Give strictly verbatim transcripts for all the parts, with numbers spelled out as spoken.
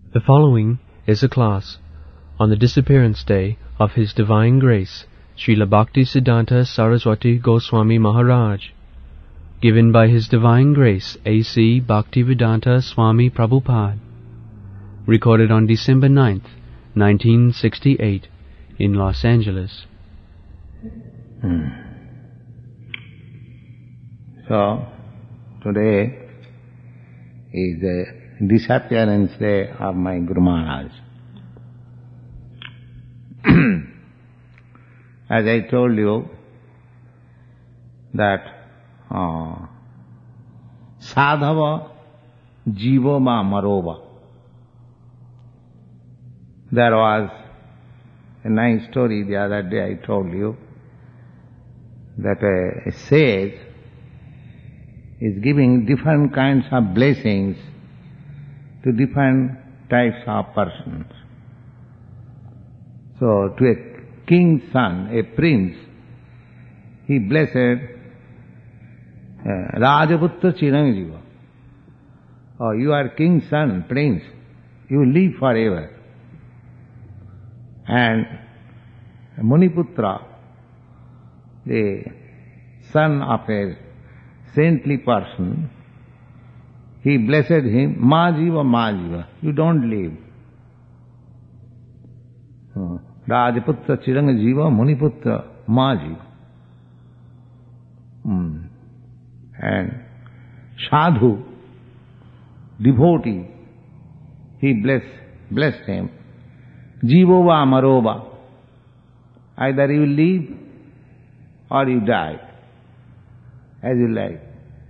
The following is a class on the disappearance day of His Divine Grace, Srila Bhaktisiddhanta Saraswati Goswami Maharaj, given by His Divine Grace A C Bhaktivedanta Swami Prabhupada, recorded on December ninth, nineteen sixty-eight, in Los Angeles. Hmm. So, today is the disappearance day of my Guru Maharaj. As I told you that uh, Sadhava Jivoma Marova. There was a nice story the other day I told you that a, a sage is giving different kinds of blessings to different types of persons. So to a king's son, a prince, he blessed uh, Rajaputra Chiranjiva. Oh, you are king's son, prince, you live forever. And Muniputra, the son of a saintly person, he blessed him, Ma Jiva, Ma Jiva, you don't live. Uh, Rajaputra Chiranjiva, Muniputra, Ma Jiva. Mm. And Sadhu, devotee, he blessed, blessed him, Jivova Marova, either you live or you die, as you like.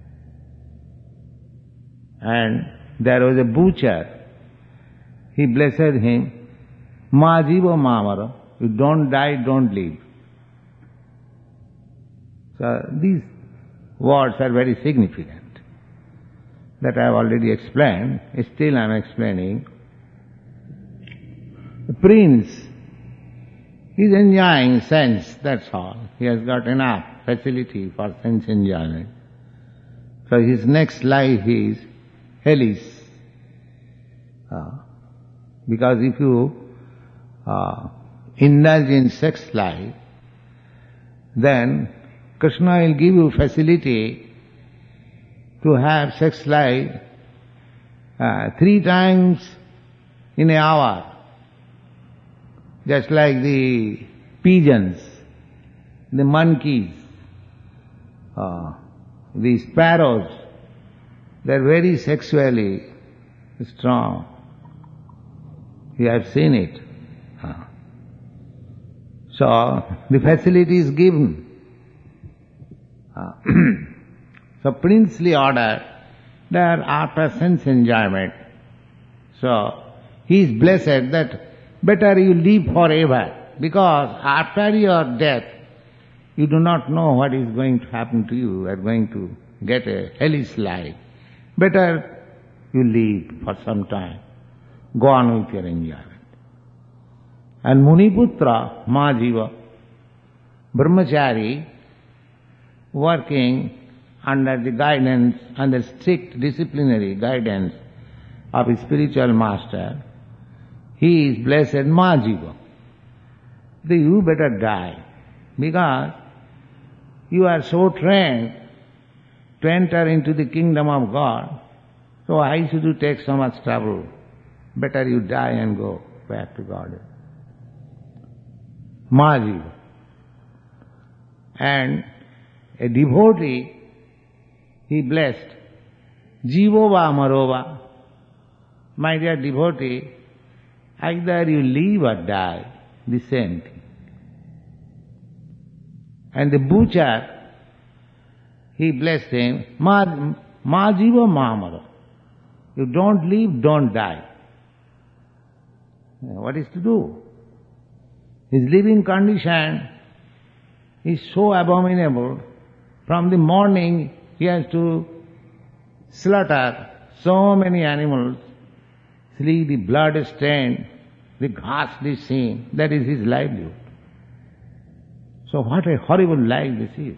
And there was a butcher, he blessed him, Ma Jiva Ma Mara, you don't die, don't live. So these words are very significant. That I have already explained, still I am explaining. The prince is enjoying sense, that's all. He has got enough facility for sense enjoyment. So his next life is hellish. Uh, because if you uh, indulge in sex life, then Krishna will give you facility to have sex life uh, three times in an hour. Just like the pigeons, the monkeys, uh, the sparrows, they are very sexually strong. You have seen it. Uh. So, the facility is given. Uh, so, princely order, they are after sense enjoyment. So, he is blessed that better you live forever, because after your death, you do not know what is going to happen to you. You are going to get a hellish life. Better you live for some time. Go on with your enjoyment. And Muniputra, Ma Jiva, Brahmachari, working under the guidance, under strict disciplinary guidance of his spiritual master, he is blessed Ma Jiva. Then you better die, because you are so trained to enter into the kingdom of God, so why should you take so much trouble? Better you die and go back to God. Ma Jiva. And a devotee, he blessed, Jivova Marova. My dear devotee, either you live or die, the same thing. And the butcher, he blessed him, Ma, ma Jiva Ma Mara. You don't live, don't die. What is to do? His living condition is so abominable. From the morning he has to slaughter so many animals, see the blood stain, the ghastly scene, that is his livelihood. So what a horrible life this is.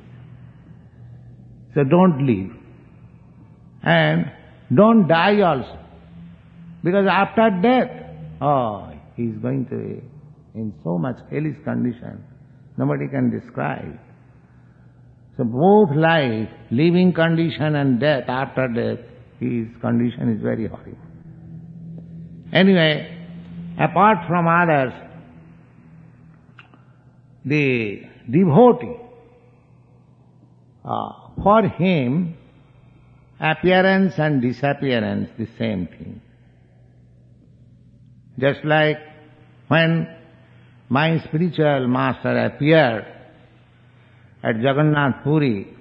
So don't live. And don't die also. Because after death, oh, he is going to be in so much hellish condition, nobody can describe. So both life, living condition and death, after death, his condition is very horrible. Anyway, apart from others, the devotee, uh, for him, appearance and disappearance, the same thing. Just like when my spiritual master appeared at Jagannath Puri,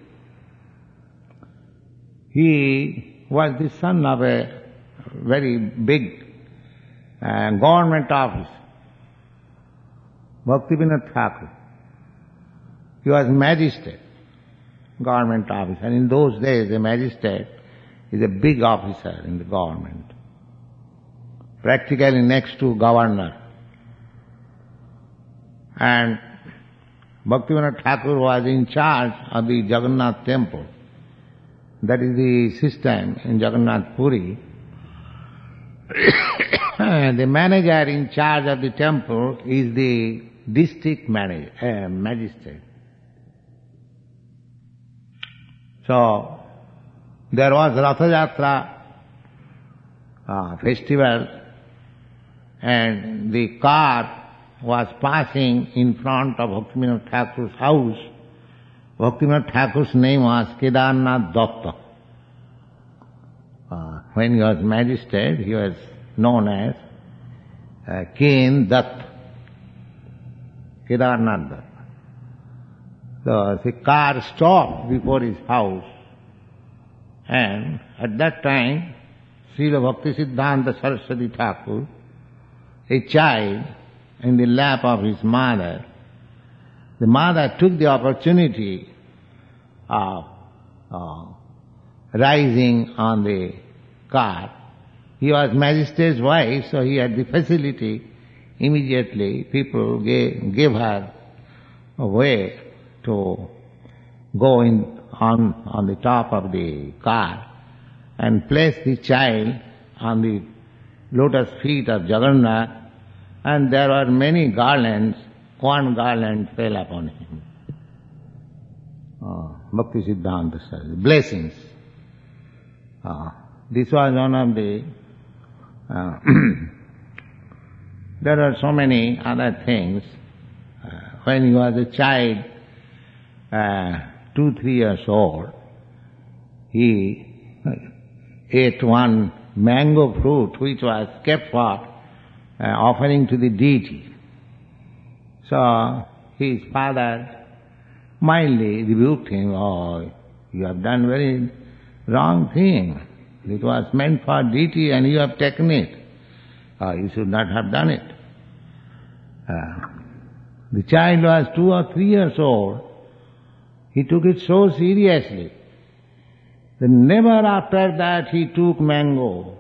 he was the son of a very big uh, government office, Bhaktivinoda Thakur. He was magistrate, government officer. And in those days, a magistrate is a big officer in the government, practically next to governor. And Bhaktivinoda Thakur was in charge of the Jagannath temple. That is the system in Jagannath Puri. The manager in charge of the temple is the district manager, uh, magistrate. So, there was Ratha Yatra uh, festival, and the car was passing in front of Bhaktivinoda Thakur's house. Bhaktivinoda Thakur's name was Kedarnath Datta. Uh, when he was magistrate, he was known as uh, Ken Datta, Kedarnath Datta. So the car stopped before his house, and at that time, Srila Bhaktisiddhanta Saraswati Thakur, a child in the lap of his mother, the mother took the opportunity of uh, rising on the car. He was magistrate's wife, so he had the facility. Immediately, people gave, gave her a way to go in on, on the top of the car and place the child on the lotus feet of Jagannath, and there were many garlands. One garland fell upon him. Oh, Bhaktisiddhanta Saraswati, blessings. Oh, this was one of the... Uh, there are so many other things. Uh, when he was a child, uh, two, three years old, he ate one mango fruit which was kept for uh, offering to the deity. So his father mildly rebuked him, "Oh, you have done very wrong thing. It was meant for deity and you have taken it. Oh, you should not have done it." Uh, the child was two or three years old. He took it so seriously that never after that he took mango.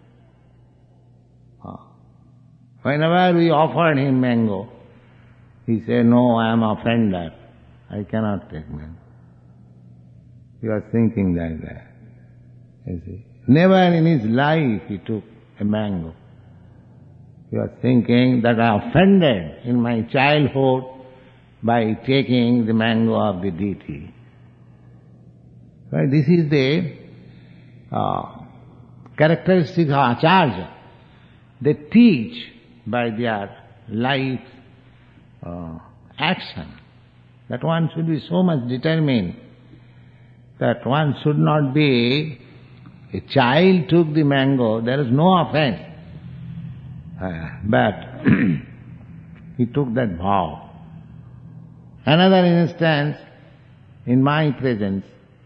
Uh, whenever we offered him mango, he said, "No, I am offender. I cannot take mango." He was thinking like that. You see. Never in his life he took a mango. He was thinking that I offended in my childhood by taking the mango of the deity. Right? This is the uh, characteristic of Acharya. They teach by their life uh, action that one should be so much determined that one should not be, a child took the mango, there is no offense. Uh, but he took that vow. Another instance, in my presence,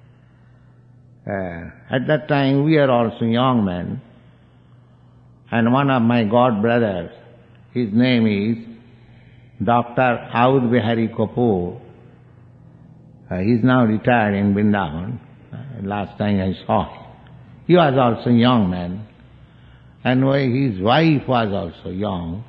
uh, at that time we are also young men, and one of my god brothers, his name is Doctor Aud Bihari Kapoor. Uh, he is now retired in Vrindavan. Uh, last time I saw him. He was also a young man, and his wife was also young.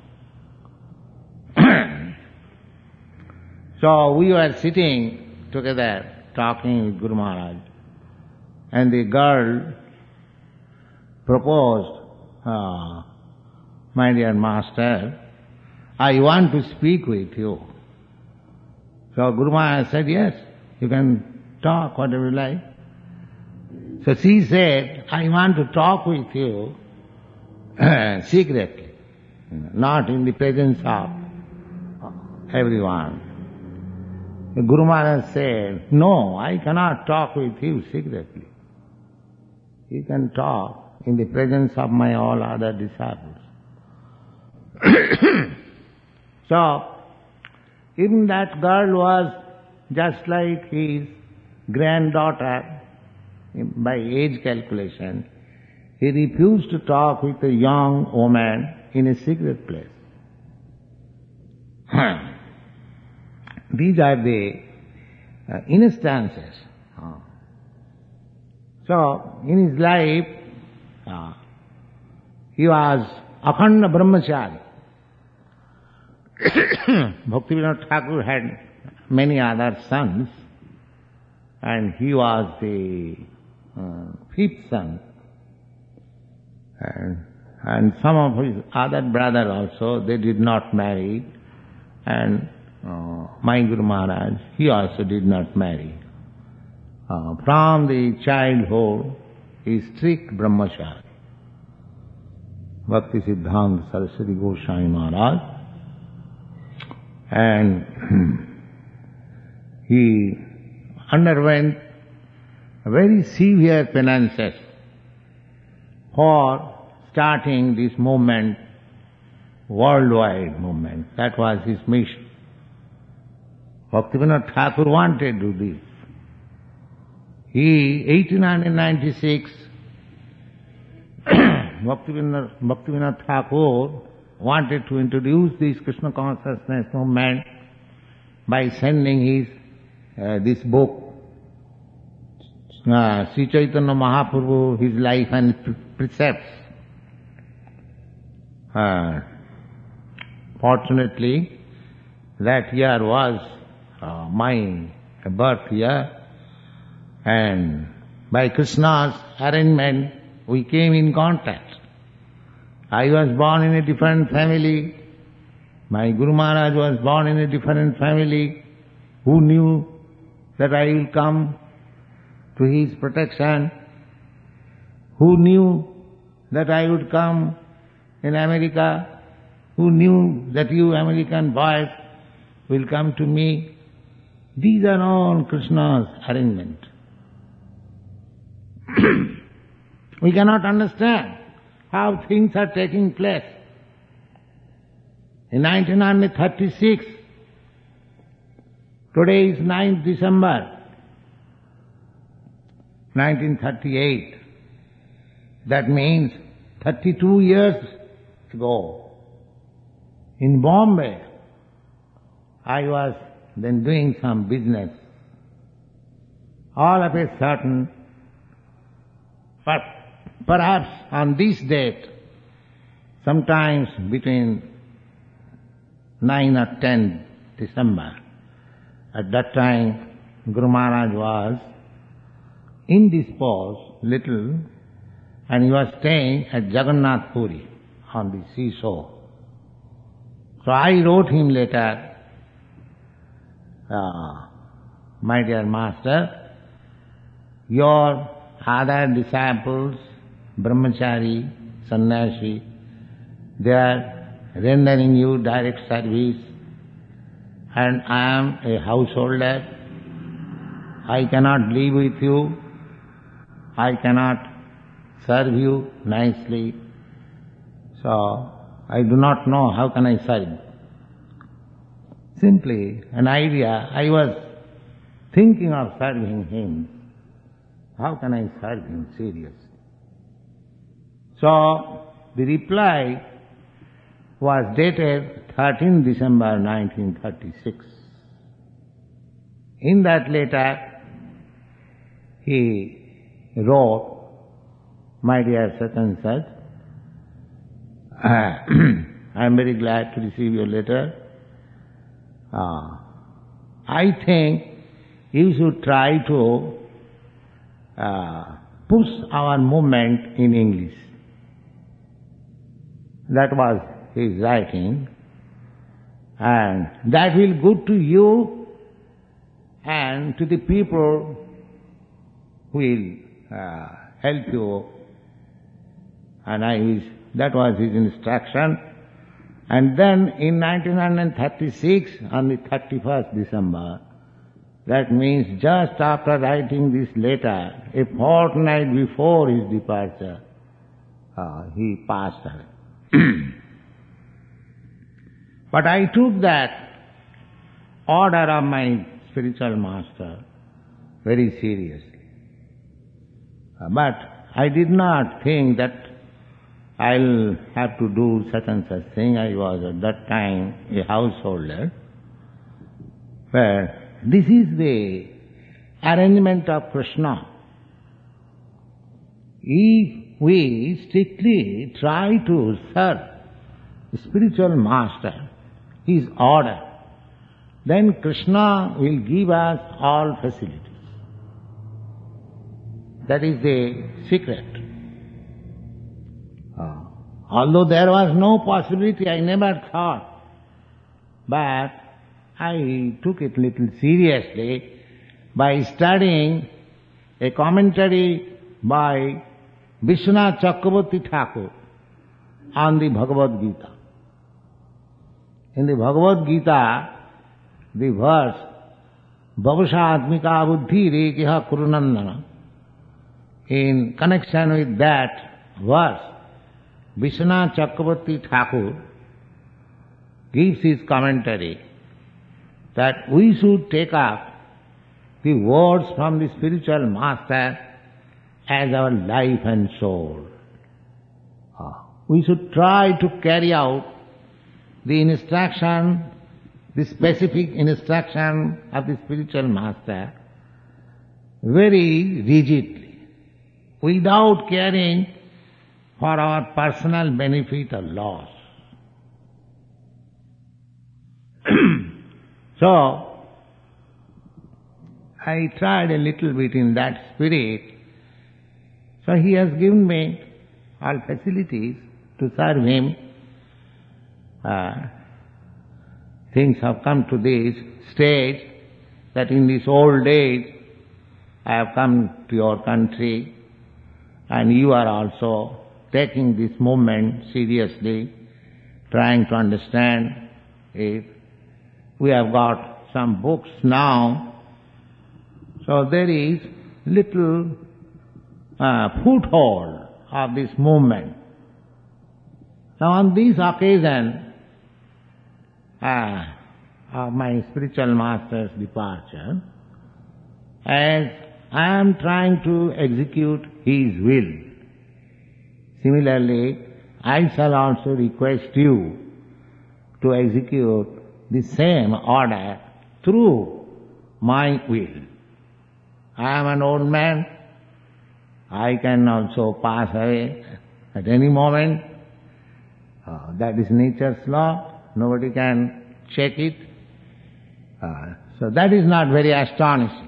So we were sitting together talking with Guru Maharaj, and the girl proposed uh, my dear master, I want to speak with you. So Guru Maharaj said, yes, you can talk whatever you like. So she said, I want to talk with you secretly, not in the presence of everyone. The Guru Maharaj said, no, I cannot talk with you secretly. You can talk in the presence of my all other disciples. So, even that girl was just like his granddaughter by age calculation. He refused to talk with a young woman in a secret place. These are the uh, instances. Uh. So, in his life, uh, he was Akhanda Brahmachari. Bhaktivinoda Thakur had many other sons, and he was the uh, fifth son. And, and some of his other brothers also, they did not marry, and uh, my Guru Maharaj, he also did not marry. Uh, from the childhood, he is strict brahmachari. Bhakti Siddhanta Saraswati Goswami Maharaj. And he underwent very severe penances for starting this movement, worldwide movement. That was his mission. Bhaktivinoda Thakur wanted to do this. He, eighteen ninety-six, Bhaktivinoda, Bhaktivinoda Thakur wanted to introduce this Krishna consciousness movement by sending his uh, this book, uh, Sri Chaitanya Mahaprabhu, his life and precepts. Uh, fortunately, that year was uh, my birth year, and by Krishna's arrangement, we came in contact. I was born in a different family. My Guru Maharaj was born in a different family. Who knew that I will come to his protection? Who knew that I would come in America? Who knew that you American boys will come to me? These are all Krishna's arrangement. We cannot understand how things are taking place. In nineteen thirty-six, today is ninth December, nineteen thirty-eight. That means thirty-two years ago, in Bombay, I was then doing some business. All of a sudden, but perhaps on this date, sometimes between nine or ten December, at that time Guru Maharaj was indisposed little, and he was staying at Jagannath Puri on the seashore. So I wrote him later, uh, my dear master, your other disciples, brahmachari, sannyasi, they are rendering you direct service, and I am a householder. I cannot live with you. I cannot serve you nicely. So, I do not know how can I serve. Simply an idea, I was thinking of serving him. How can I serve him seriously? So, the reply was dated thirteenth December nineteen thirty-six. In that letter, he wrote, my dear such and such, I am very glad to receive your letter. Uh, I think you should try to uh, push our movement in English. That was his writing. And that will good to you and to the people who will uh, help you. And I wish that was his instruction. And then in nineteen thirty-six, on the thirty-first December, that means just after writing this letter, a fortnight before his departure, uh, he passed away. But I took that order of my spiritual master very seriously. Uh, but I did not think that I'll have to do such and such thing. I was at that time a householder. But this is the arrangement of Krishna. If we strictly try to serve the spiritual master, his order, then Krishna will give us all facilities. That is the secret. Uh, although there was no possibility, I never thought, but I took it little seriously by studying a commentary by Vishwanath Chakravarti Thakur on the Bhagavad Gita. In the Bhagavad Gita, the verse, Bhavasha Atmika Buddhi Rekiha Kurunandana, in connection with that verse, Vishwanath Chakravarti Thakur gives his commentary that we should take up the words from the spiritual master as our life and soul. We should try to carry out the instruction, the specific instruction of the spiritual master very rigidly, without caring for our personal benefit or loss. So, I tried a little bit in that spirit. So he has given me all facilities to serve him. Uh, things have come to this stage that in this old age I have come to your country and you are also taking this movement seriously, trying to understand it. We have got some books now, so there is little uh, foothold of this movement. Now on this occasion uh, of my spiritual master's departure, as I am trying to execute his will, similarly I shall also request you to execute the same order through my will. I am an old man. I can also pass away at any moment. Uh, that is nature's law. Nobody can check it. Uh, so that is not very astonishing.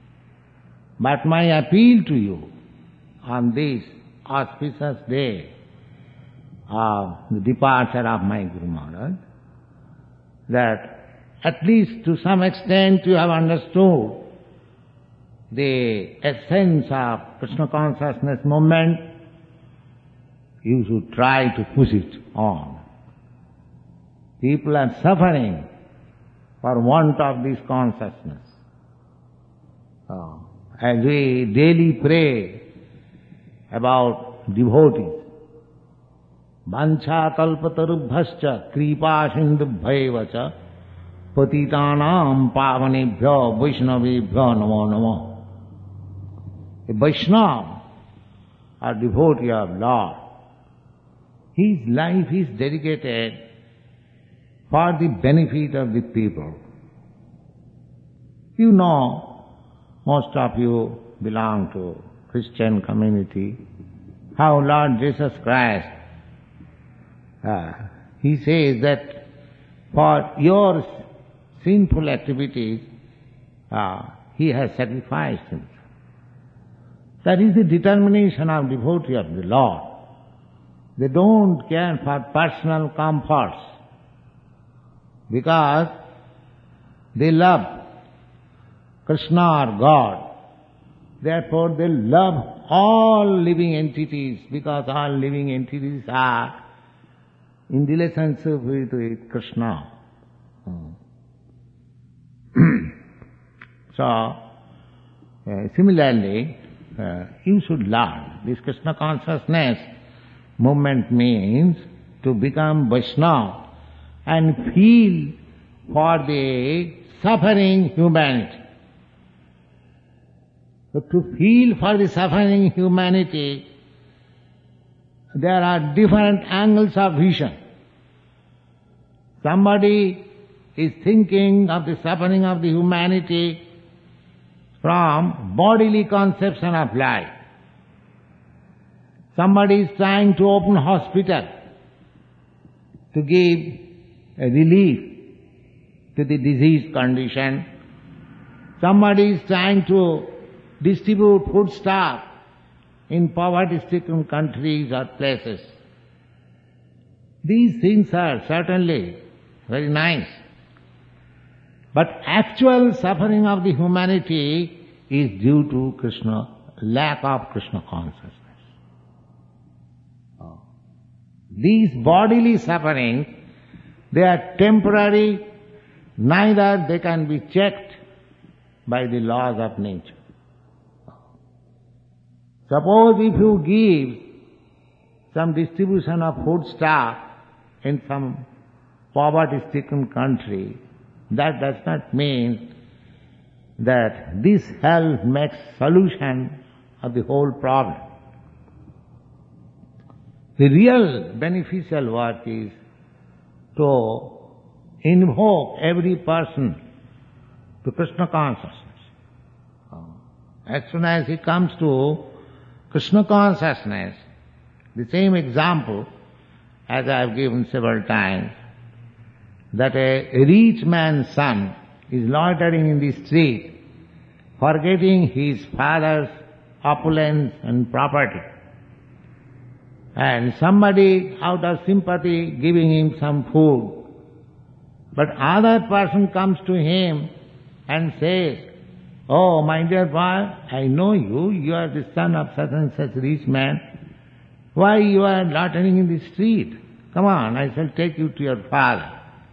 But my appeal to you on this auspicious day of the departure of my Guru Maharaj, that at least to some extent you have understood the essence of Krishna consciousness movement, you should try to push it on. People are suffering for want of this consciousness. Oh. As we daily pray about devotees, Vancha kalpatarubhascha kripa sindubhaivacha patitanam pavanebhyo vaishnavebhyo namo namo. A Vaishnava, a devotee of Lord, his life is dedicated for the benefit of the people. You know, most of you belong to Christian community, how Lord Jesus Christ, uh, He says that for your sinful activities, uh, He has sacrificed Himself. That is the determination of devotee of the Lord. They don't care for personal comforts because they love Krishna or God. Therefore they love all living entities because all living entities are in relationship with, with Krishna. So, uh, similarly, uh, you should learn. This Krishna consciousness movement means to become Vaishnava and feel for the suffering humanity. So to feel for the suffering humanity, there are different angles of vision. Somebody is thinking of the suffering of the humanity from bodily conception of life. Somebody is trying to open hospital to give a relief to the disease condition. Somebody is trying to distribute foodstuff in poverty-stricken countries or places. These things are certainly very nice. But actual suffering of the humanity is due to Krishna, lack of Krishna consciousness. These bodily sufferings, they are temporary, neither they can be checked by the laws of nature. Suppose if you give some distribution of foodstuff in some poverty-stricken country, that does not mean that this help makes solution of the whole problem. The real beneficial work is to invoke every person to Krishna consciousness. As soon as he comes to Krishna consciousness, the same example as I have given several times, that a rich man's son is loitering in the street, forgetting his father's opulence and property. And somebody out of sympathy giving him some food. But other person comes to him and says, "Oh, my dear boy, I know you, you are the son of such and such rich man. Why you are loitering in the street? Come on, I shall take you to your father."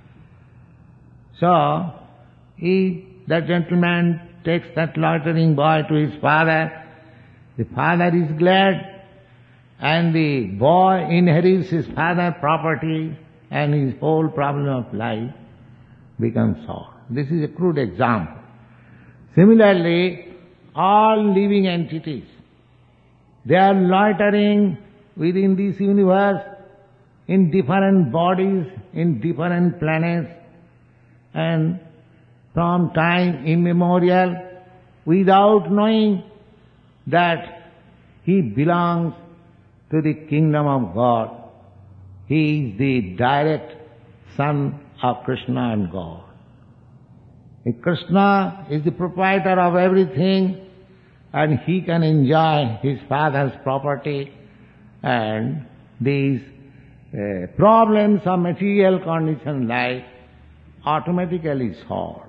So, he, that gentleman takes that loitering boy to his father. The father is glad, and the boy inherits his father's property, and his whole problem of life becomes solved. This is a crude example. Similarly, all living entities, they are loitering within this universe in different bodies, in different planets, and from time immemorial, without knowing that he belongs to the kingdom of God. He is the direct son of Krishna and God. If Krishna is the proprietor of everything, and he can enjoy his father's property, and these uh, problems of material condition life automatically solved.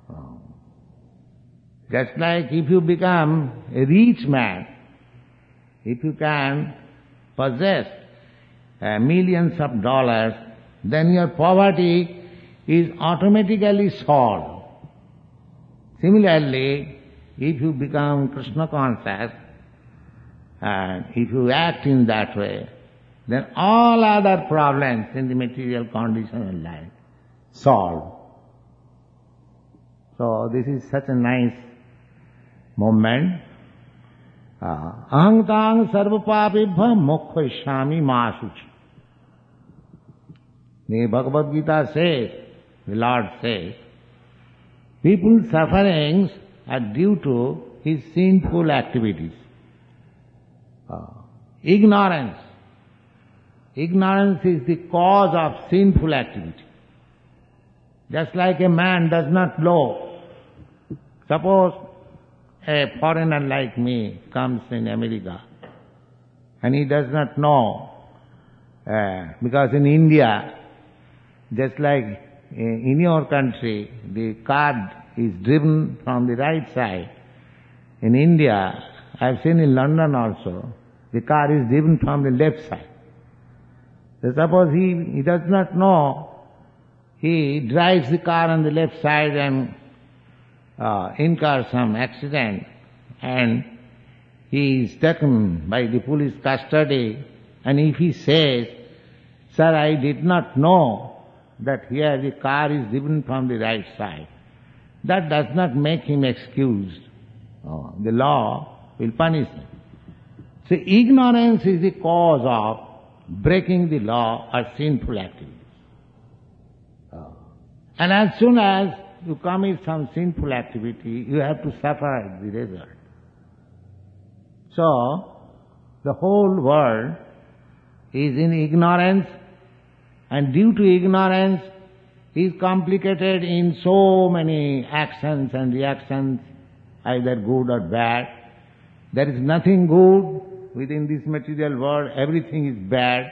Just like if you become a rich man, if you can possess uh, millions of dollars, then your poverty is automatically solved. Similarly, if you become Krishna conscious, and if you act in that way, then all other problems in the material condition of life solved. So this is such a nice moment. Aham tang sarva papibha mokkhaishami masuchi. The Bhagavad Gita says, the Lord says, people's sufferings are due to his sinful activities. Uh, ignorance. Ignorance is the cause of sinful activity. Just like a man does not know. Suppose a foreigner like me comes in America and he does not know Uh, because in India, just like in your country, the car is driven from the right side. In India, I've seen in London also, the car is driven from the left side. So suppose he, he does not know, he drives the car on the left side and uh, incurs some accident, and he is taken by the police custody, and if he says, "Sir, I did not know that here the car is driven from the right side," that does not make him excused. Oh, the law will punish him. So ignorance is the cause of breaking the law or sinful activities. Oh. And as soon as you commit some sinful activity, you have to suffer the result. So, the whole world is in ignorance, and due to ignorance is complicated in so many actions and reactions, either good or bad. There is nothing good within this material world, everything is bad.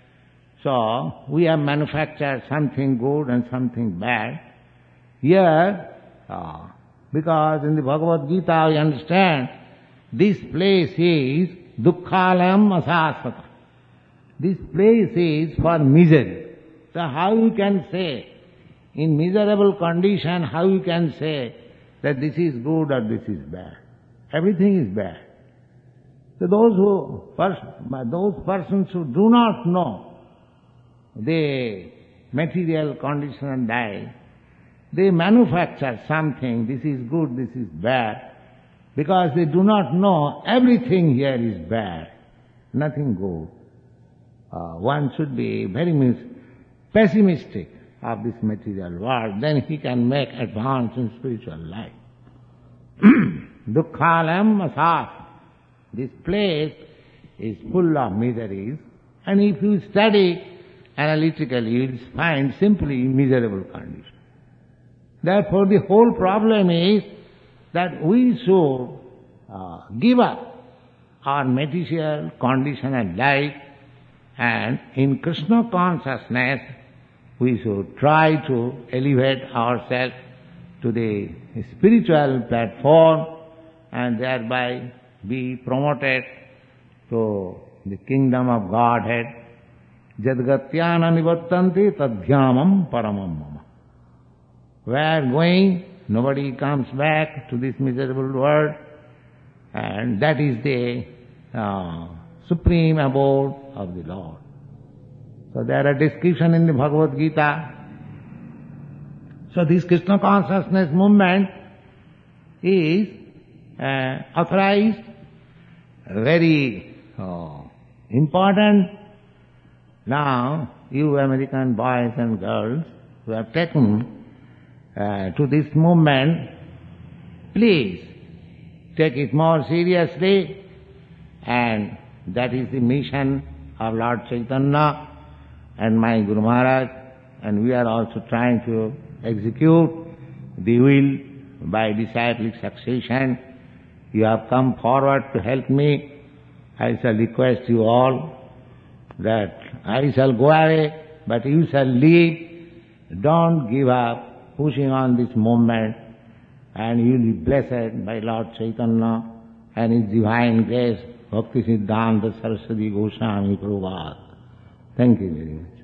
So, we have manufactured something good and something bad. Here, uh, because in the Bhagavad Gita we understand, this place is dukkhalayam asasvata. This place is for misery. So how you can say, in miserable condition, how you can say that this is good or this is bad? Everything is bad. So those who, those persons who do not know the material condition and life, they manufacture something, this is good, this is bad, because they do not know everything here is bad, nothing good. Uh, one should be very mis- pessimistic of this material world, then he can make advance in spiritual life. Dukkhalayam asas. This place is full of miseries, and if you study analytically, you will find simply miserable condition. Therefore, the whole problem is that we should uh, give up our material condition and life, and in Krishna consciousness we should try to elevate ourselves to the spiritual platform and thereby be promoted to the kingdom of Godhead. Jadgatyana nivattanti tadhyamam paramam mama. Where going, nobody comes back to this miserable world, and that is the uh, supreme abode of the Lord. So there are descriptions in the Bhagavad Gita. So this Krishna consciousness movement is uh, authorized, very uh, important. Now, you American boys and girls who have taken uh, to this movement, please take it more seriously, and that is the mission of Lord Chaitanya and my Guru Maharaj, and we are also trying to execute the will by disciplic succession. You have come forward to help me. I shall request you all that I shall go away, but you shall leave. Don't give up pushing on this movement, and you will be blessed by Lord Chaitanya and His divine grace, Bhakti Siddhanta Saraswati Goswami Prabhupada. Thank you very much.